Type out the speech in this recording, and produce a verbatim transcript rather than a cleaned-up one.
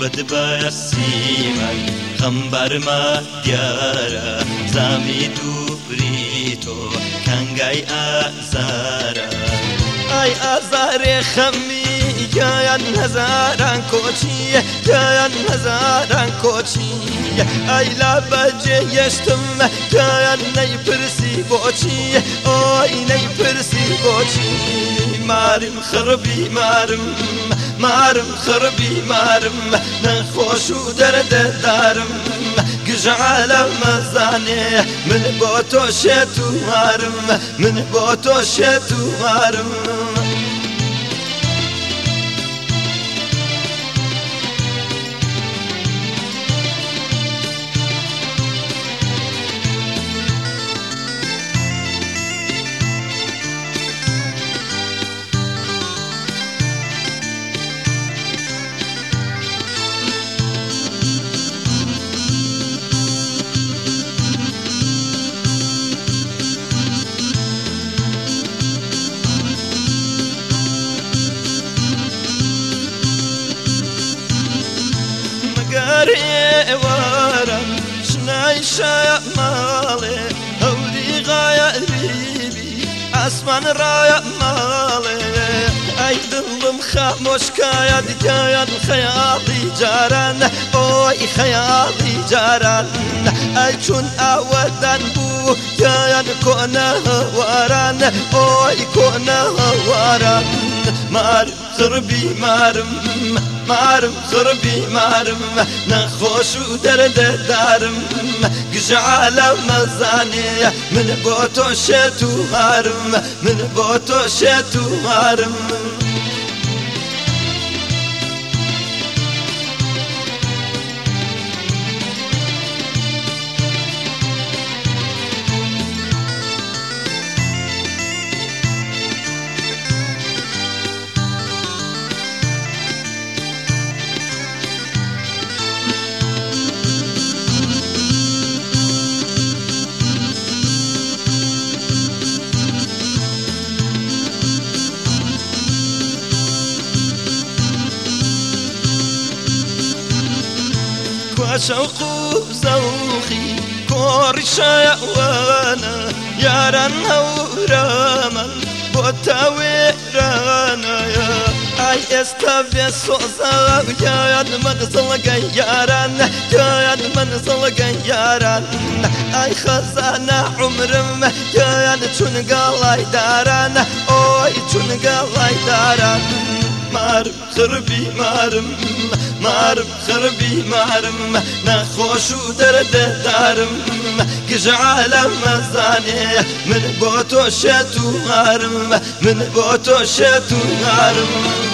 بەدبەسی من خەمبەرمە دیارە زامی دووری تۆ کەنگای ئازارە ئای ئازارێ خەمی گیان هەزاران کۆچی گیان هەزاران کۆچی ئەی لا بەجێ هێشتم گیان نەیپرسی بۆچی ئۆی نەیپرسی بۆچی مارم خڕبی مارم مارم خڕبی مارم نەخۆش و دەردەدارم گژعالە مەزانێ من بۆ تۆ شێت و مارم من بۆ تۆ شێت و مارم وارم شنای شایا ماله هولی غایا ریبی اسمان رایا ماله ای دلم خاموش کایا دیگایا خیالی جاران اوی خیالی جاران ای چون آودن بو گایا کنه واران اوی کنه واران مارم خربی مارم مارم خربی مارم نەخۆش و دەردەدارم گژعالە مەزانێ من بۆ تۆ شێت و مارم من بۆ تۆ شێت و مارم شوق وزوخي كوري شايوانا ياران هوراما بوتاويرانا يا اي استبي صوزا يا من زلقا ياران يا من زلقا ياران اي خزانة عمرم يا تشنقالاي داران اوي تشنقالاي داران مارم خربي مارم مارم خربي مارم نەخۆش و دەردەدارم گژعالە مەزانێ من بۆ تۆ شێت و مارم من بۆ تۆ شێت و مارم